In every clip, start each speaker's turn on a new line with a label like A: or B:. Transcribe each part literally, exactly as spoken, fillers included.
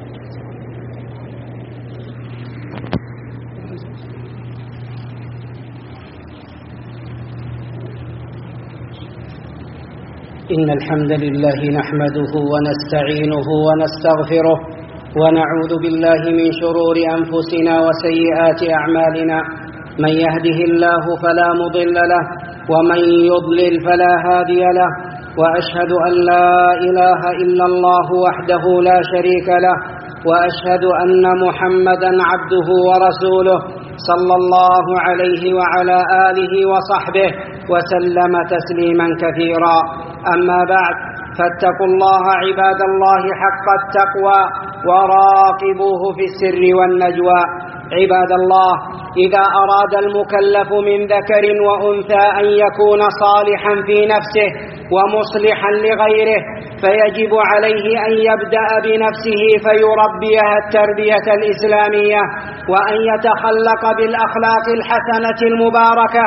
A: إن الحمد لله نحمده ونستعينه ونستغفره ونعوذ بالله من شرور أنفسنا وسيئات أعمالنا. من يهده الله فلا مضل له ومن يضلل فلا هادي له، وأشهد أن لا إله إلا الله وحده لا شريك له، وأشهد أن محمدا عبده ورسوله صلى الله عليه وعلى آله وصحبه وسلم تسليما كثيرا. أما بعد، فاتقوا الله عباد الله حق التقوى وراقبوه في السر والنجوى. عباد الله، إذا أراد المكلف من ذكر وأنثى أن يكون صالحا في نفسه ومصلحا لغيره فيجب عليه أن يبدأ بنفسه فيربيها التربية الإسلامية، وأن يتخلق بالأخلاق الحسنة المباركة،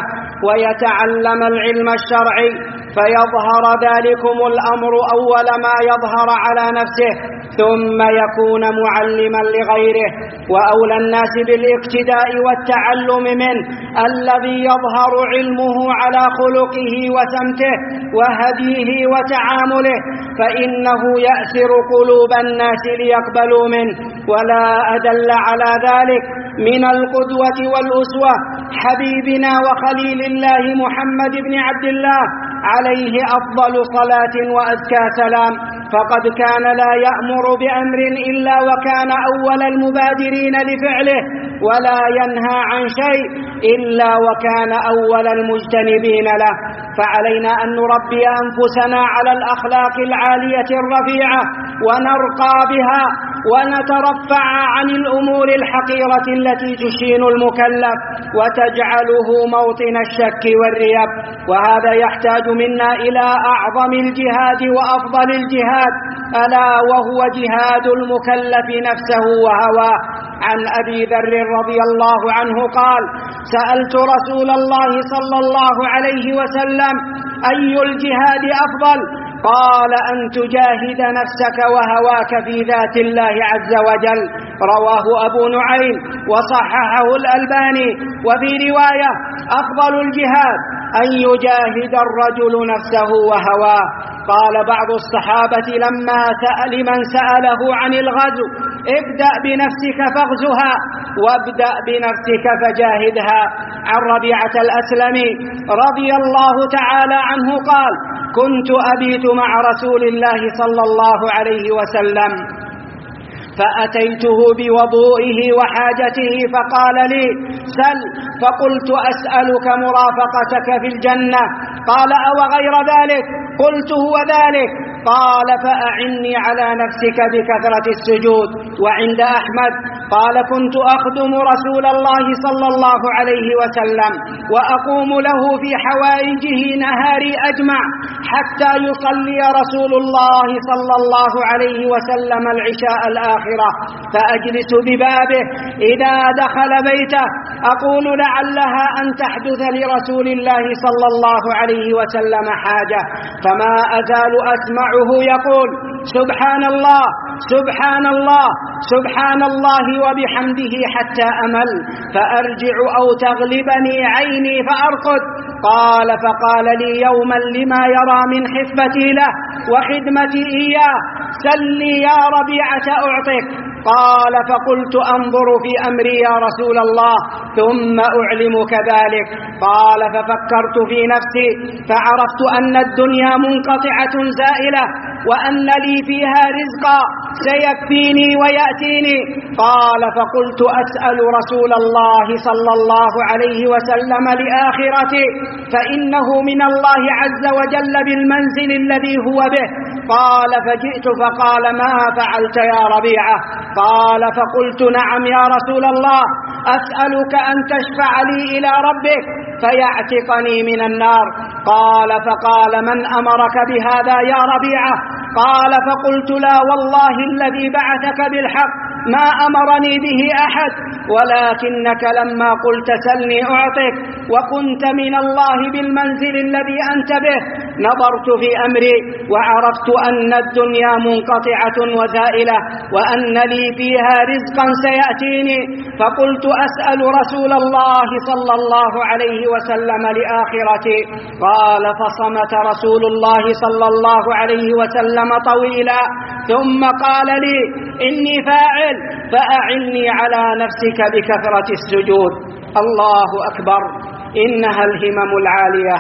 A: ويتعلم العلم الشرعي، فيظهر ذلكم الأمر أول ما يظهر على نفسه، ثم يكون معلما لغيره. وأولى الناس بالاقتداء والتعلم منه الذي يظهر علمه على خلقه وسمته وهديه وتعامله، فإنه يأسر قلوب الناس ليقبلوا منه. ولا أدل على ذلك من القدوة والأسوة حبيبنا وخليل الله محمد بن عبد الله عليه أفضل صلاة وأزكى سلام، فقد كان لا يأمر بأمر إلا وكان أول المبادرين لفعله، ولا ينهى عن شيء إلا وكان أول المجتنبين له. فعلينا أن نربي أنفسنا على الأخلاق العالية الرفيعة ونرقى بها، ونترفع عن الأمور الحقيرة التي تشين المكلف وتجعله موطن الشك والريب. وهذا يحتاج منا إلى أعظم الجهاد وأفضل الجهاد، ألا وهو جهاد المكلف نفسه وهواه. عن أبي ذر رضي الله عنه قال: سألت رسول الله صلى الله عليه وسلم: أي الجهاد أفضل؟ قال: أن تجاهد نفسك وهواك في ذات الله عز وجل. رواه أبو نعيم وصححه الألباني. وفي رواية: أفضل الجهاد أن يجاهد الرجل نفسه وهواه. قال بعض الصحابة لما سأل من سأله عن الغزو: ابدأ بنفسك فاغزها، وابدأ بنفسك فجاهدها. عن ربيعة الأسلمي رضي الله تعالى عنه قال: كنت أبيت مع رسول الله صلى الله عليه وسلم، فأتيته بوضوئه وحاجته فقال لي: سل. فقلت: أسألك مرافقتك في الجنة. قال: أو غير ذلك؟ قلت: هو ذلك. قال: فأعني على نفسك بكثرة السجود. وعند أحمد قال: كنت أخدم رسول الله صلى الله عليه وسلم وأقوم له في حوائجه نهاري أجمع حتى يصلي رسول الله صلى الله عليه وسلم العشاء الآخرة، فأجلس ببابه إذا دخل بيته أقول: لعلها أن تحدث لرسول الله صلى الله عليه وسلم حاجة، فما أزال أسمعه يقول: سبحان الله سبحان الله سبحان الله وبحمده حتى أمل، فأرجع أو تغلبني عيني فأرقد. قال: فقال لي يوما لما يرى من حسبتي له وخدمتي إياه: سلي يا ربيعة أعطك. قال: فقلت: أنظر في أمري يا رسول الله ثم أعلمك ذلك. قال: ففكرت في نفسي فعرفت أن الدنيا منقطعة زائلة، وأن لي فيها رزقا سيكفيني ويأتيني. قال: فقلت: أسأل رسول الله صلى الله عليه وسلم لآخرتي، فإنه من الله عز وجل بالمنزل الذي هو به. قال: فجئت فقال: ما فعلت يا ربيعة؟ قال: فقلت: نعم يا رسول الله، أسألك أن تشفع لي إلى ربك فيعتقني من النار. قال: فقال: من أمرك بهذا يا ربيعة؟ قال: فقلت: لا والله الذي بعثك بالحق ما أمرني به أحد، ولكنك لما قلت سلني أعطك وكنت من الله بالمنزل الذي أنت به نظرت في أمري وعرفت أن الدنيا منقطعة وزائلة وأن لي فيها رزقا سيأتيني، فقلت أسأل رسول الله صلى الله عليه وسلم لآخرتي. قال فصمت رسول الله صلى الله عليه وسلم طويلا ثم قال لي إني فاعل فأعني على نفسك بكثرة السجود. الله أكبر، إنها الهمم العالية.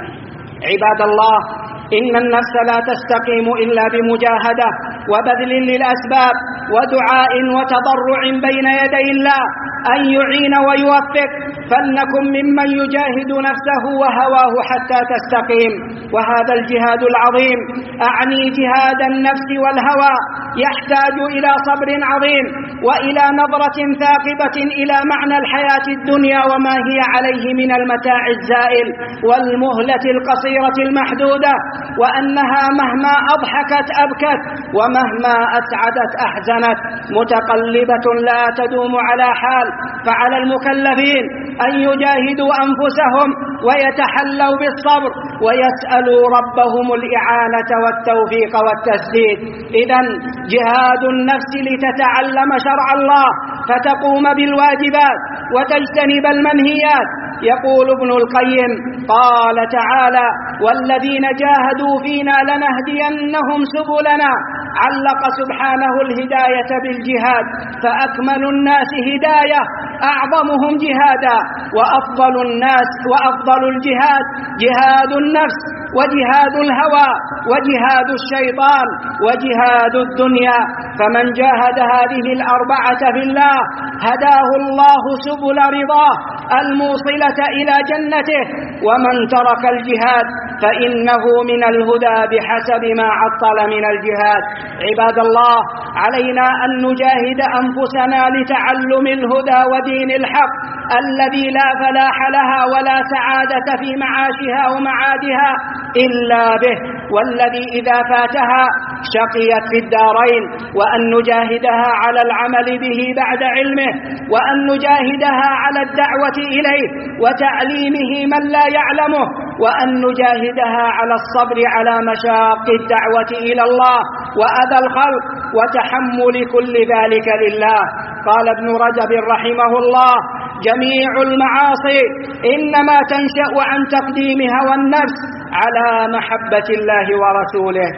A: عباد الله، إن النفس لا تستقيم إلا بمجاهدة وبذل للأسباب ودعاء وتضرع بين يدي الله أن يعين ويوفق، فلنكن ممن يجاهد نفسه وهواه حتى تستقيم. وهذا الجهاد العظيم، أعني جهاد النفس والهوى، يحتاج إلى صبر عظيم وإلى نظرة ثاقبة إلى معنى الحياة الدنيا وما هي عليه من المتاع الزائل والمهلة القصيرة المحدودة، وأنها مهما أضحكت أبكت ومهما أسعدت أحزنت، متقلبة لا تدوم على حال. فعلى المكلفين أن يجاهدوا أنفسهم ويتحلوا بالصبر ويسألوا ربهم الإعانة والتوفيق والتسديد. إذن جهاد النفس لتتعلم شرع الله فتقوم بالواجبات وتجتنب المنهيات. يقول ابن القيم قال تعالى والذين جاهدوا فينا لنهدينهم سبلنا، علق سبحانه الهداية بالجهاد، فأكمل الناس هداية أعظمهم جهادا، وأفضل الناس وأفضل الجهاد جهاد النفس وجهاد الهوى وجهاد الشيطان وجهاد الدنيا. فمن جاهد هذه الأربعة في الله هداه الله سبل رضاه الموصلة إلى جنته، ومن ترك الجهاد فإنه من الهدى بحسب ما عطل من الجهاد. عباد الله، علينا أن نجاهد أنفسنا لتعلم الهدى ودين الحق الذي لا فلاح لها ولا سعادة في معاشها ومعادها إلا به، والذي إذا فاتها شقيت في الدارين، وأن نجاهدها على العمل به بعد علمه، وأن نجاهدها على الدعوة إليه وتعليمه من لا يعلمه، وأن نجاهدها على الصبر على مشاق الدعوة إلى الله وأذى الخلق وتحمل كل ذلك لله. قال ابن رجب رحمه الله جميع المعاصي إنما تنشأ عن تقديم هوى النفس على محبة الله ورسوله.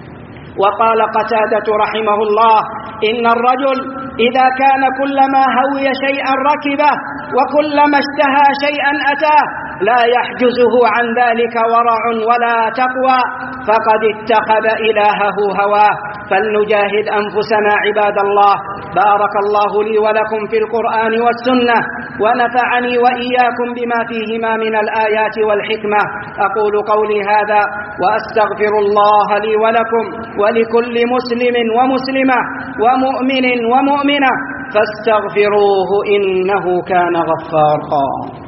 A: وقال قتادة رحمه الله إن الرجل إذا كان كلما هوي شيئا ركبه وكلما اشتهى شيئا أتاه لا يحجزه عن ذلك ورع ولا تقوى فقد اتخذ إلهه هواه. فلنجاهد أنفسنا عباد الله. بارك الله لي ولكم في القرآن والسنة، ونفعني وإياكم بما فيهما من الآيات والحكمة. أقول قولي هذا وأستغفر الله لي ولكم ولكل مسلم ومسلمة ومؤمن ومؤمنة فاستغفروه إنه كان غفارا.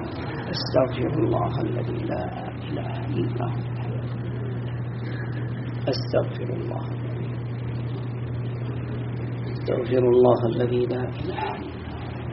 A: أستغفر الله الذي لا إله إلا هو. أستغفر الله أستغفر الله الذي لا إله إلا هو.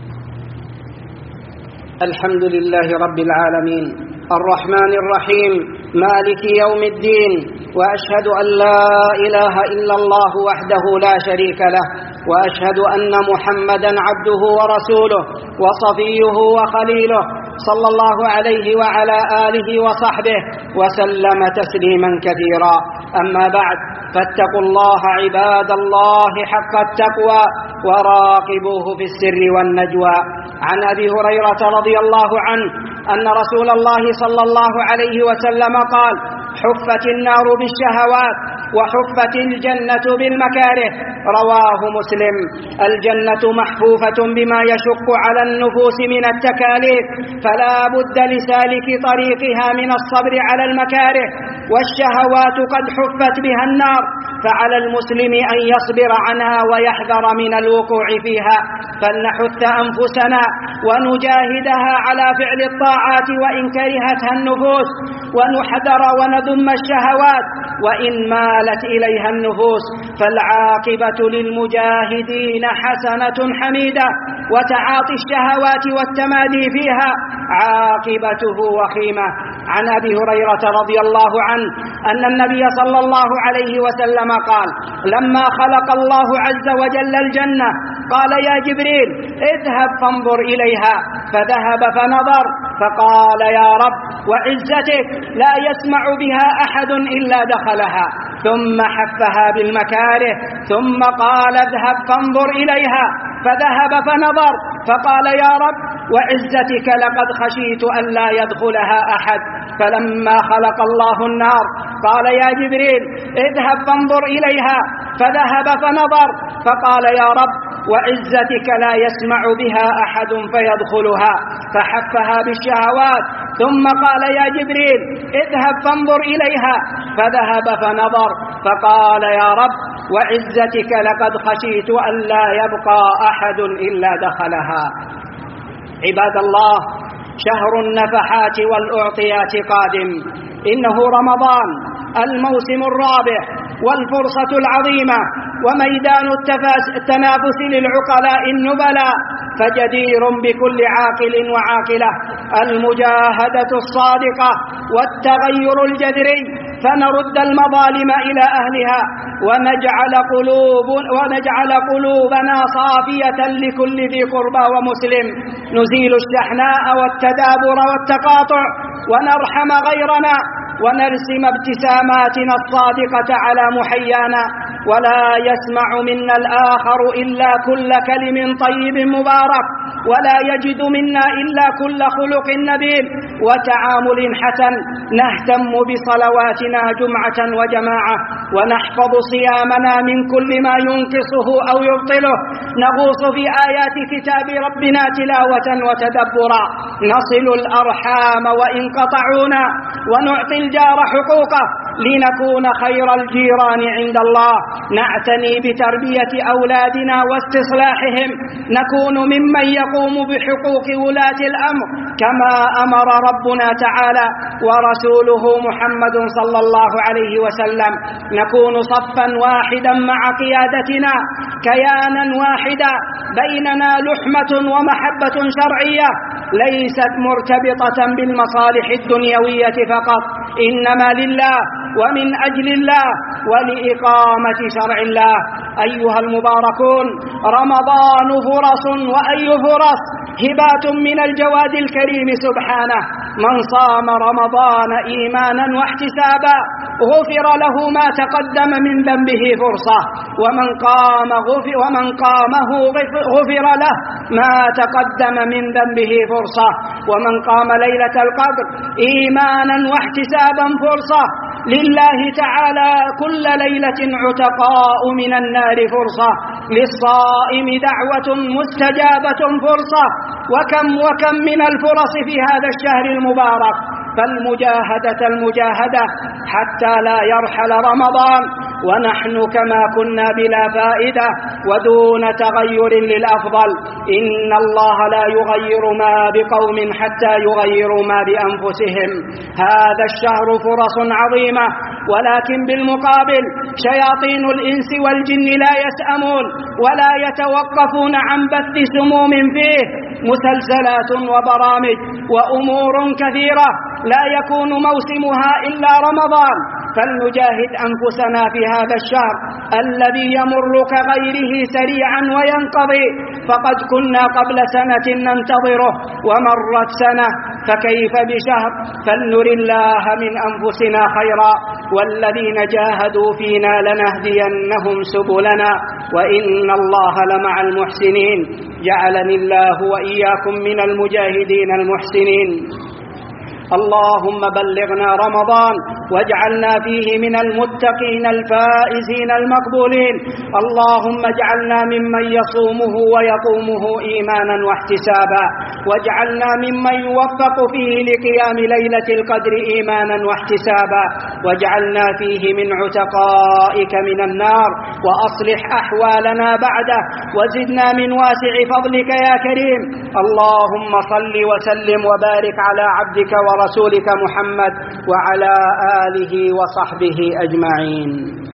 A: الحمد لله رب العالمين الرحمن الرحيم مالك يوم الدين، وأشهد أن لا إله إلا الله وحده لا شريك له، وأشهد أن محمدا عبده ورسوله وصفيه وخليله صلى الله عليه وعلى آله وصحبه وسلم تسليما كثيرا. أما بعد، فاتقوا الله عباد الله حق التقوى وراقبوه في السر والنجوى. عن أبي هريرة رضي الله عنه أن رسول الله صلى الله عليه وسلم قال حفت النار بالشهوات وحفت الجنة بالمكاره. رواه مسلم. الجنة محفوفة بما يشق على النفوس من التكاليف، فلا بد لسالك طريقها من الصبر على المكاره، والشهوات قد حفت بها النار، فعلى المسلم أن يصبر عنها ويحذر من الوقوع فيها. فلنحث أنفسنا ونجاهدها على فعل الطاعات وإن كرهتها النفوس، ونحذر ونذم الشهوات وإن مالت إليها النفوس، فالعاقبة للمجاهدين حسنة حميدة، وتعاطي الشهوات والتمادي فيها عاقبته وخيمة. عن أبي هريرة رضي الله عنه أن النبي صلى الله عليه وسلم قال: لما خلق الله عز وجل الجنة قال: يا جبريل اذهب فانظر إليها، فذهب فنظر فقال: يا رب وعزتك لا يسمع بها أحد إلا دخلها، ثم حفها بالمكاره، ثم قال: اذهب فانظر إليها، فذهب فنظر فقال: يا رب وعزتك لقد خشيت أن لا يدخلها أحد. فلما خلق الله النار قال: يا جبريل اذهب فانظر إليها، فذهب فنظر فقال: يا رب وعزتك لا يسمع بها أحد فيدخلها، فحفها بالشهوات، ثم قال: يا جبريل اذهب فانظر إليها، فذهب فنظر فقال: يا رب وعزتك لقد خشيت أن لا يبقى أحد إلا دخلها. عباد الله، شهر النفحات والأعطيات قادم، إنه رمضان، الموسم الرابع والفرصة العظيمة وميدان التنافس للعقلاء النبلاء، فجدير بكل عاقل وعاقلة المجاهدة الصادقة والتغير الجذري، فنرد المظالم إلى أهلها ونجعل, قلوب ونجعل قلوبنا صافية لكل ذي قربى ومسلم، نزيل الشحناء والتدابر والتقاطع، ونرحم غيرنا، ونرسم ابتساماتنا الصادقة على محيانا، ولا يسمع منا الآخر إلا كل كلم طيب مبارك، ولا يجد منا إلا كل خلق نبيل وتعامل حسن. نهتم بصلواتنا جمعة وجماعة، ونحفظ صيامنا من كل ما ينقصه أو يبطله، نغوص في آيات كتاب ربنا تلاوة وتدبرا، نصل الأرحام وإن قطعونا، ونعطي الجار حقوقه لنكون خير الجيران عند الله، نعتني بتربية أولادنا واستصلاحهم، نكون ممن يقوم بحقوق ولاة الأمر كما أمر ربنا تعالى ورسوله محمد صلى الله عليه وسلم، نكون صفا واحدا مع قيادتنا، كيانا واحدا، بيننا لحمة ومحبة شرعية ليست مرتبطة بالمصالح الدنيوية فقط، إنما لله ومن أجل الله ولإقامة شرع الله. أيها المباركون، رمضان فرص، وأي فرص، هبات من الجواد الكريم سبحانه. من صام رمضان إيمانا واحتسابا غفر له ما تقدم من ذنبه فرصة، ومن قام غفر ومن قامه غفر له ما تقدم من ذنبه فرصة، ومن قام ليلة القدر إيمانا واحتسابا فرصة لله تعالى كل ليلة عتقاء من النار فرصة، للصائم دعوة مستجابة فرصة. وكم وكم من الفرص في هذا الشهر المبارك، فالمجاهدة المجاهدة حتى لا يرحل رمضان ونحن كما كنا بلا فائدة ودون تغير للأفضل. إن الله لا يغير ما بقوم حتى يغيروا ما بأنفسهم. هذا الشهر فرص عظيمة، ولكن بالمقابل شياطين الإنس والجن لا يسأمون ولا يتوقفون عن بث سموم فيه، مسلسلات وبرامج وأمور كثيرة لا يكون موسمها إلا رمضان، فلنجاهد أنفسنا في هذا الشهر الذي يمر كغيره سريعا وينقضي، فقد كنا قبل سنة ننتظره ومرت سنة، فكيف بشهر؟ فلنر الله من أنفسنا خيرا، والذين جاهدوا فينا لنهدينهم سبلنا وإن الله لمع المحسنين. جعلني الله وإياكم من المجاهدين المحسنين. اللهم بلغنا رمضان واجعلنا فيه من المتقين الفائزين المقبولين. اللهم اجعلنا ممن يصومه ويقومه إيمانا واحتسابا، واجعلنا ممن يوفق فيه لقيام ليلة القدر إيمانا واحتسابا، واجعلنا فيه من عتقائك من النار، وأصلح أحوالنا بعده، وزدنا من واسع فضلك يا كريم. اللهم صل وسلم وبارك على عبدك ورسولك محمد وعلى آله وصحبه أجمعين.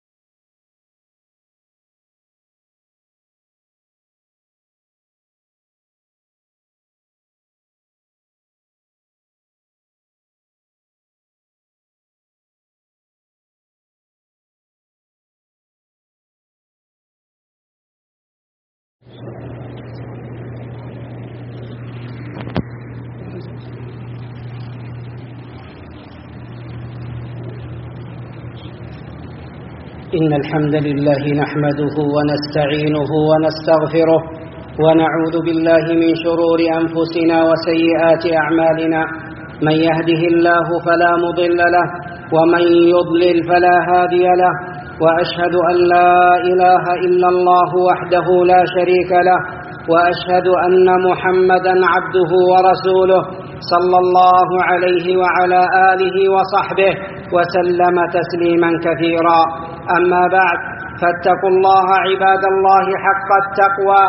A: إن الحمد لله نحمده ونستعينه ونستغفره ونعوذ بالله من شرور أنفسنا وسيئات أعمالنا. من يهده الله فلا مضل له ومن يضلل فلا هادي له، وأشهد أن لا إله إلا الله وحده لا شريك له، وأشهد أن محمدا عبده ورسوله صلى الله عليه وعلى آله وصحبه وسلم تسليما كثيرا. أما بعد، فاتقوا الله عباد الله حق التقوى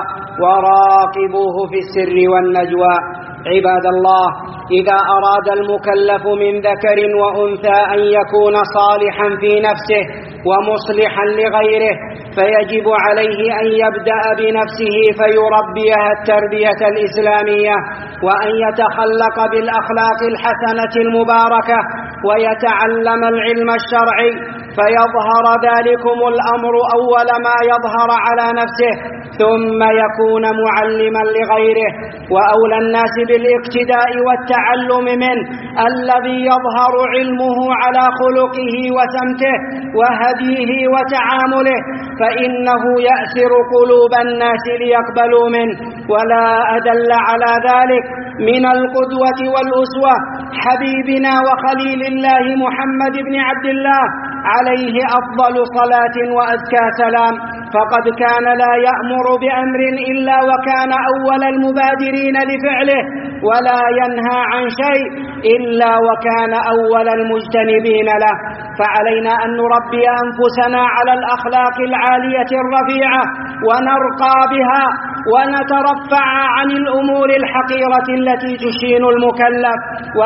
A: وراقبوه في السر والنجوى. عباد الله، إذا أراد المكلف من ذكر وأنثى أن يكون صالحا في نفسه ومصلحا لغيره فيجب عليه أن يبدأ بنفسه فيربيها التربية الإسلامية، وأن يتخلق بالأخلاق الحسنة المباركة، ويتعلم العلم الشرعي، فيظهر ذلكم الأمر أول ما يظهر على نفسه، ثم يكون معلما لغيره. وأولى الناس بالاقتداء والتعلم منه الذي يظهر علمه على خلقه وسمته وهديه وتعامله، فإنه يأسر قلوب الناس ليقبلوا منه. ولا أدل على ذلك من القدوة والأسوة حبيبنا وخليل الله محمد بن عبد الله عليه أفضل صلاة وأزكى سلام، فقد كان لا يأمر بأمر إلا وكان أول المبادرين لفعله، ولا ينهى عن شيء إلا وكان أول المجتنبين له. فعلينا أن نربي أنفسنا على الأخلاق العالية الرفيعة ونرقى بها، ونترفع عن الأمور الحقيرة التي تشين المكلف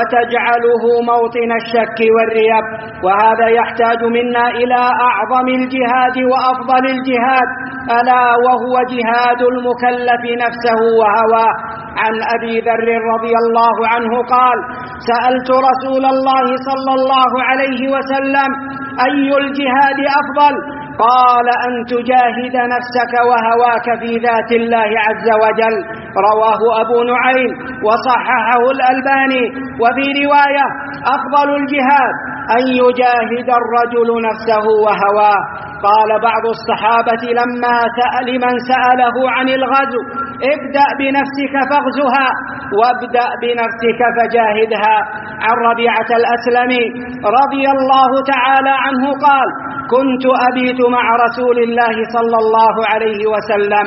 A: وتجعله موطن الشك والريب. وهذا يحتاج منا إلى أعظم الجهاد وأفضل الجهاد، ألا وهو جهاد المكلف نفسه وهواه. عن أبي ذر رضي الله عنه قال: سألت رسول الله صلى الله عليه وسلم: أي الجهاد أفضل؟ قال: أن تجاهد نفسك وهواك في ذات الله عز وجل. رواه أبو نعيم وصححه الألباني. وفي رواية: أفضل الجهاد أن يجاهد الرجل نفسه وهواه. قال بعض الصحابة لما سأل من سأله عن الغزو: ابدأ بنفسك فاغزها، وابدأ بنفسك فجاهدها. عن ربيعة الأسلمي رضي الله تعالى عنه قال: كنت أبيت مع رسول الله صلى الله عليه وسلم،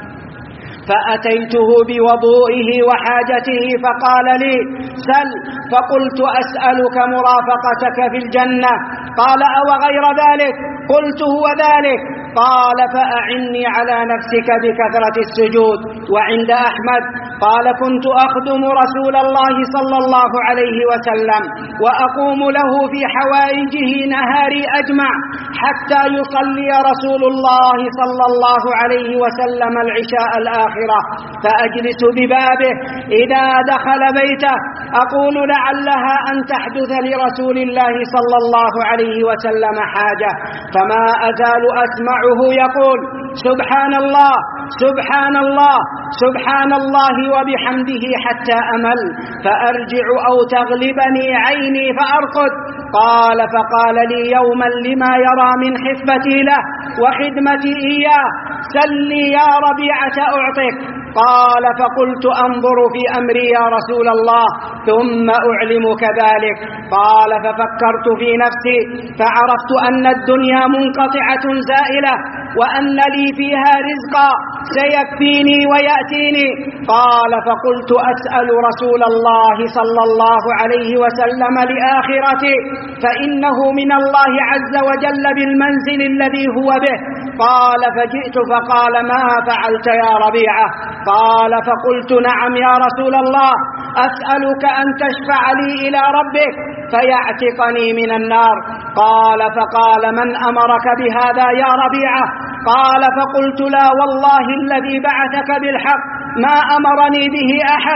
A: فأتيته بوضوئه وحاجته فقال لي: سل. فقلت: أسألك مرافقتك في الجنة. قال: أو غير ذلك؟ قلت: هو ذلك. قال: فأعني على نفسك بكثرة السجود. وعند أحمد قال: كنت أخدم رسول الله صلى الله عليه وسلم وأقوم له في حوائجه نهاري أجمع حتى يصلي رسول الله صلى الله عليه وسلم العشاء الآخرة، فأجلس ببابه إذا دخل بيته أقول: لعلها أن تحدث لرسول الله صلى الله عليه وسلم حاجة، فما أزال أسمعه يقول: سبحان الله سبحان الله سبحان الله وبحمده حتى أمل، فأرجع أو تغلبني عيني فأرقد. قال: فقال لي يوما لما يرى من حسبتي له وخدمتي إياه: سلي يا ربيعة أعطك. قال: فقلت: أنظر في أمري يا رسول الله ثم أعلمك ذلك. قال: ففكرت في نفسي فعرفت أن الدنيا منقطعة زائلة، وأن لي فيها رزقا سيكفيني ويأتيني. قال: فقلت: أسأل رسول الله صلى الله عليه وسلم لآخرتي، فإنه من الله عز وجل بالمنزل الذي هو به. قال: فجئت فقال: ما فعلت يا ربيعة؟ قال: فقلت: نعم يا رسول الله، أسألك أن تشفع لي إلى ربك فيعتقني من النار. قال فقال من أمرك بهذا يا ربيعة؟ قال فقلت لا والله الذي بعثك بالحق ما أمرني به أحد،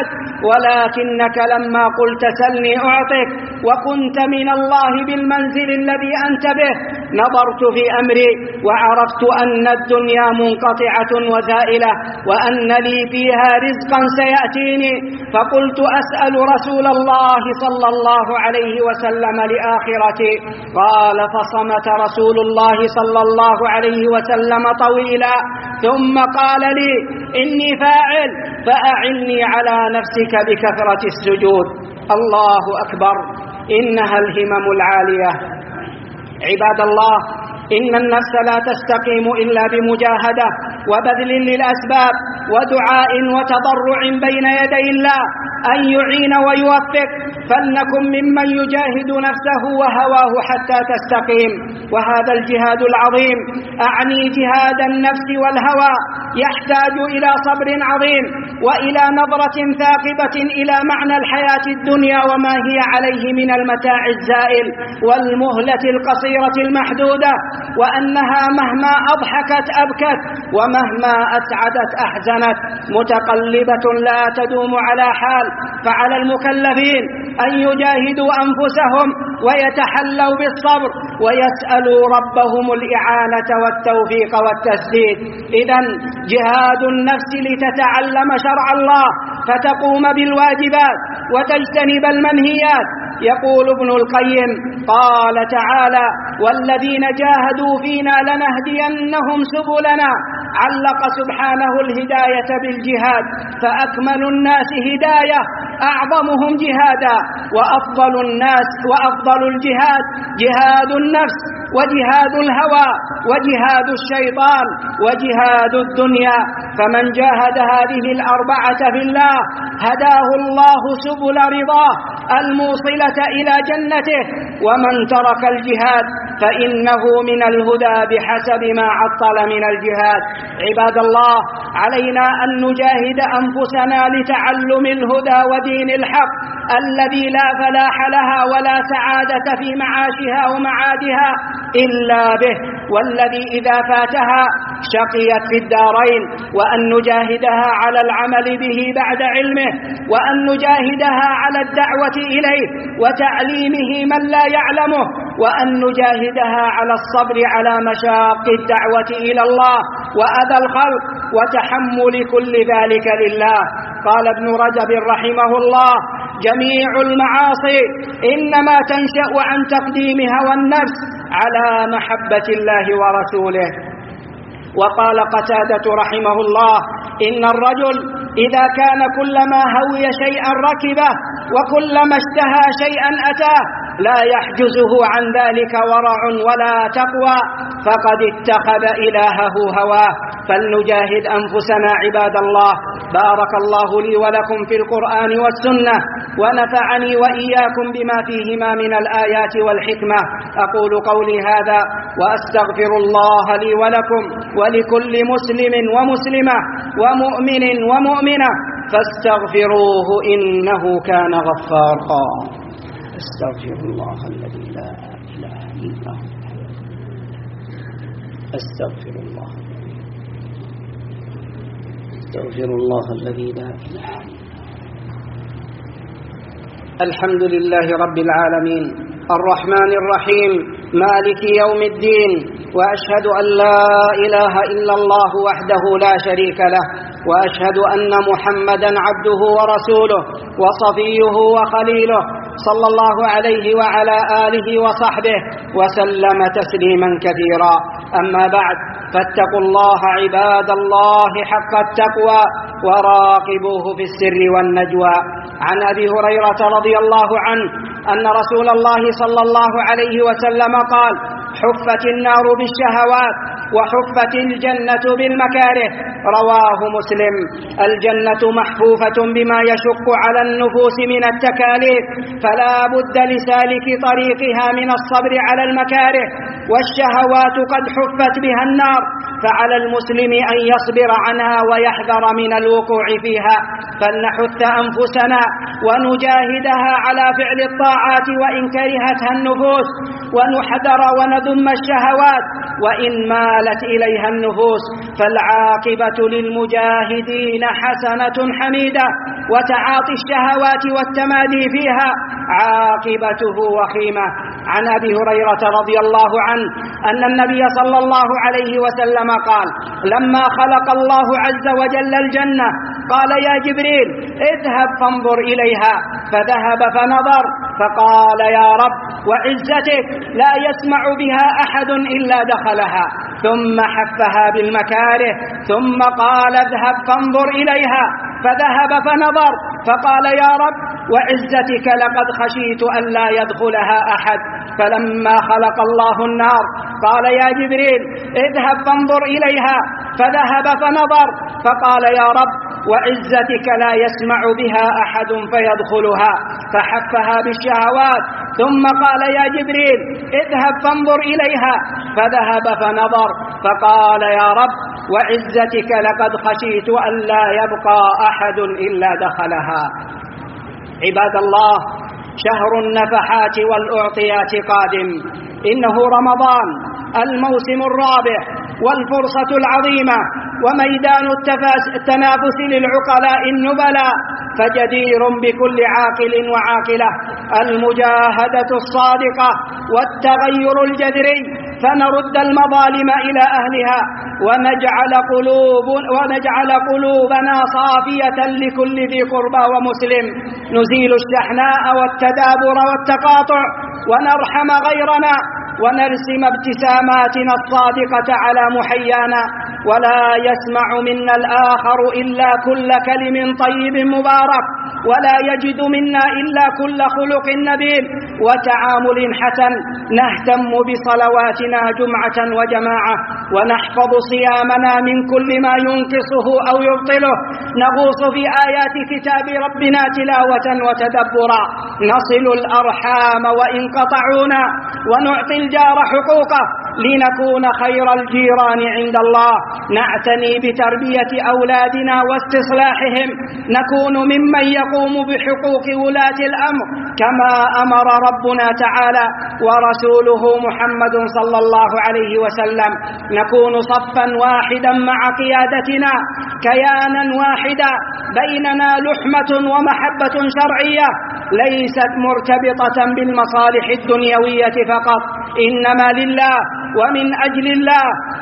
A: ولكنك لما قلت سلني أعطك وكنت من الله بالمنزل الذي أنت به نظرت في أمري وعرفت أن الدنيا منقطعة وزائلة وأن لي فيها رزقا سيأتيني، فقلت أسأل رسول الله صلى الله عليه وسلم لآخرتي. قال فصمت رسول الله صلى الله عليه وسلم طويلا ثم قال لي إني فاعل فأعني على نفسك بكثرة السجود. الله أكبر، إنها الهمم العالية. عباد الله، إن النفس لا تستقيم إلا بمجاهدة وبذل للأسباب ودعاء وتضرع بين يدي الله أن يعين ويوفق، فلنكن ممن يجاهد نفسه وهواه حتى تستقيم. وهذا الجهاد العظيم، أعني جهاد النفس والهوى، يحتاج إلى صبر عظيم وإلى نظرة ثاقبة إلى معنى الحياة الدنيا وما هي عليه من المتاع الزائل والمهلة القصيرة المحدودة، وأنها مهما أضحكت أبكت ومهما أسعدت أحزنت متقلبة لا تدوم على حال. فعلى المكلفين أن يجاهدوا أنفسهم ويتحلوا بالصبر ويسألوا ربهم الإعانة والتوفيق والتسديد. إذن جهاد النفس لتتعلم شرع الله فتقوم بالواجبات وتجتنب المنهيات. يقول ابن القيم قال تعالى والذين جاهدوا فينا لنهدينهم سبلنا، علق سبحانه الهداية بالجهاد، فأكمل الناس هداية أعظمهم جهادا، وأفضل الناس وأفضل الجهاد جهاد النفس وجهاد الهوى وجهاد الشيطان وجهاد الدنيا. فمن جاهد هذه الأربعة في الله هداه الله سبل رضاه الموصلة إلى جنته، ومن ترك الجهاد فإنه من الهدى بحسب ما عطل من الجهاد. عباد الله، علينا أن نجاهد أنفسنا لتعلم الهدى ودين الحق الذي لا فلاح لها ولا سعادة في معاشها ومعادها إلا به، والذي إذا فاتها شقيت في الدارين، وأن نجاهدها على العمل به بعد علمه، وأن نجاهدها على الدعوة إليه وتعليمه من لا يعلمه، وأن نجاهدها على الصبر على مشاق الدعوة إلى الله وأذى الخلق وتحمل كل ذلك لله. قال ابن رجب رحمه الله جميع المعاصي إنما تنشأ عن تقديم هوى النفس على محبة الله ورسوله. وقال قتادة رحمه الله إن الرجل إذا كان كلما هوي شيئا ركبه وكلما اشتهى شيئا أتاه لا يحجزه عن ذلك ورع ولا تقوى فقد اتخذ إلهه هواه. فلنجاهد أنفسنا عباد الله. بارك الله لي ولكم في القرآن والسنة، ونفعني وإياكم بما فيهما من الآيات والحكمة. أقول قولي هذا وأستغفر الله لي ولكم ولكل مسلم ومسلمة ومؤمن ومؤمنة فاستغفروه إنه كان غفارا. أستغفر الله الذي لا إله إلا هو. أستغفر الله أستغفر الله الذي لا إله إلا هو. الحمد لله رب العالمين الرحمن الرحيم مالك يوم الدين، وأشهد أن لا إله إلا الله وحده لا شريك له، وأشهد أن محمدا عبده ورسوله وصفيه وخليله صلى الله عليه وعلى آله وصحبه وسلم تسليما كثيرا. أما بعد، فاتقوا الله عباد الله حق التقوى وراقبوه في السر والنجوى. عن أبي هريرة رضي الله عنه أن رسول الله صلى الله عليه وسلم قال حفت النار بالشهوات وحفت الجنة بالمكاره. رواه مسلم. الجنة محفوفة بما يشق على النفوس من التكاليف، فلا بد لسالك طريقها من الصبر على المكاره، والشهوات قد حفت بها النار فعلى المسلم أن يصبر عنها ويحذر من الوقوع فيها. فلنحث أنفسنا ونجاهدها على فعل الطاعات وإن كرهتها النفوس، ونحذر ونذم الشهوات وإن مالت إليها النفوس، فالعاقبة للمجاهدين حسنة حميدة، وتعاطي الشهوات والتمادي فيها عاقبته وخيمة. عن أبي هريرة رضي الله عنه أن النبي صلى الله عليه وسلم قال: لما خلق الله عز وجل الجنة قال: يا جبريل اذهب فانظر إليها، فذهب فنظر فقال: يا رب وعزتك لا يسمع بها أحد إلا دخلها، ثم حفها بالمكاره، ثم قال: اذهب فانظر إليها، فذهب فنظر فقال: يا رب وعزتك لقد خشيت أن لا يدخلها أحد. فلما خلق الله النار قال: يا جبريل اذهب فانظر إليها، فذهب فنظر فقال: يا رب وعزتك لا يسمع بها أحد فيدخلها، فحفها بالشهوات، ثم قال: يا جبريل اذهب فانظر إليها، فذهب فنظر فقال: يا رب وعزتك لقد خشيت أن لا يبقى أحد إلا دخلها. عباد الله، شهر النفحات والأعطيات قادم، إنه رمضان، الموسم الرابع والفرصة العظيمة وميدان التنافس للعقلاء النبلاء، فجدير بكل عاقل وعاقلة المجاهدة الصادقة والتغير الجذري، فنرد المظالم إلى أهلها ونجعل, قلوب ونجعل قلوبنا صافية لكل ذي قربى ومسلم، نزيل الشحناء والتدابر والتقاطع، ونرحم غيرنا، ونرسم ابتساماتنا الصادقة على محيانا، ولا يسمع منا الآخر إلا كل كلم طيب مبارك، ولا يجد منا إلا كل خلق نبيل وتعامل حسن. نهتم بصلواتنا جمعة وجماعة، ونحفظ صيامنا من كل ما ينقصه أو يبطله، نغوص في آيات كتاب ربنا تلاوة وتدبرا، نصل الأرحام وإن قطعونا، ونعطي الجار حقوقه لنكون خير الجيران عند الله، نعتني بتربية أولادنا واستصلاحهم، نكون ممن يقوم بحقوق ولاة الأمر كما أمر ربنا تعالى ورسوله محمد صلى الله عليه وسلم، نكون صفا واحدا مع قيادتنا، كيانا واحدا، بيننا لحمة ومحبة شرعية ليست مرتبطة بالمصالح الدنيوية فقط، إنما لله ومن أجل الله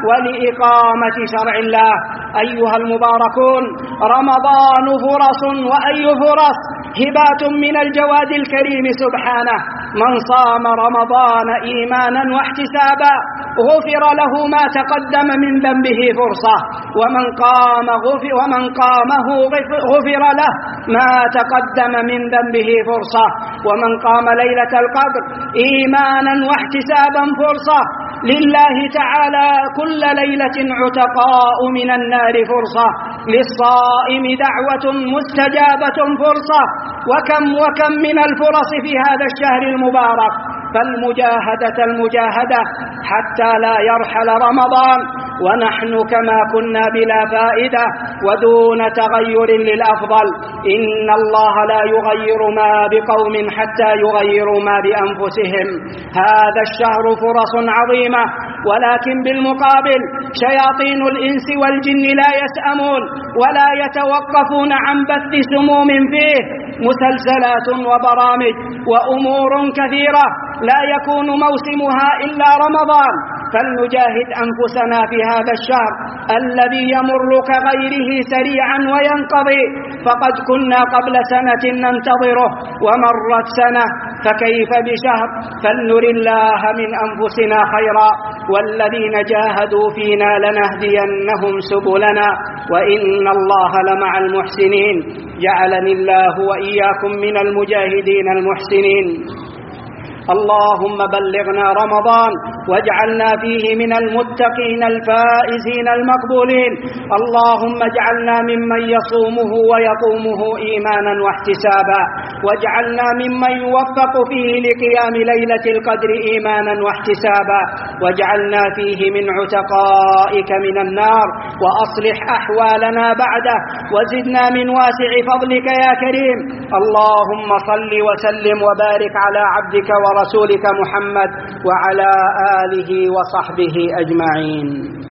A: ولإقامة شرع الله. أيها المباركون، رمضان فرص، وأي فرص، هبات من الجواد الكريم سبحانه. من صام رمضان إيمانا واحتسابا غفر له ما تقدم من ذنبه فرصة، ومن قام غفر ومن قامه غفر له ما تقدم من ذنبه فرصة، ومن قام ليلة القدر إيمانا واحتسابا فرصة لله تعالى كل ليلة عتقاء من النار فرصة، للصائم دعوة مستجابة فرصة. وكم وكم من الفرص في هذا الشهر المبارك، فالمجاهدة المجاهدة حتى لا يرحل رمضان ونحن كما كنا بلا فائدة ودون تغير للأفضل. إن الله لا يغير ما بقوم حتى يغيروا ما بأنفسهم. هذا الشهر فرص عظيمة، ولكن بالمقابل شياطين الإنس والجن لا يسأمون ولا يتوقفون عن بث سموم فيه، مسلسلات وبرامج وأمور كثيرة لا يكون موسمها إلا رمضان، فلنجاهد أنفسنا في هذا الشهر الذي يمر كغيره سريعا وينقضي، فقد كنا قبل سنة ننتظره ومرت سنة، فكيف بشهر؟ فلنر الله من أنفسنا خيرا، والذين جاهدوا فينا لنهدينهم سبلنا وإن الله لمع المحسنين. جعلني الله وإياكم من المجاهدين المحسنين. اللهم بلغنا رمضان واجعلنا فيه من المتقين الفائزين المقبولين. اللهم اجعلنا ممن يصومه ويقومه إيمانا واحتسابا، واجعلنا ممن يوفق فيه لقيام ليلة القدر إيمانا واحتسابا، واجعلنا فيه من عتقائك من النار، وأصلح أحوالنا بعده، وزدنا من واسع فضلك يا كريم. اللهم صل وسلم وبارك على عبدك ورسولك محمد وعلى آله وصحبه أجمعين.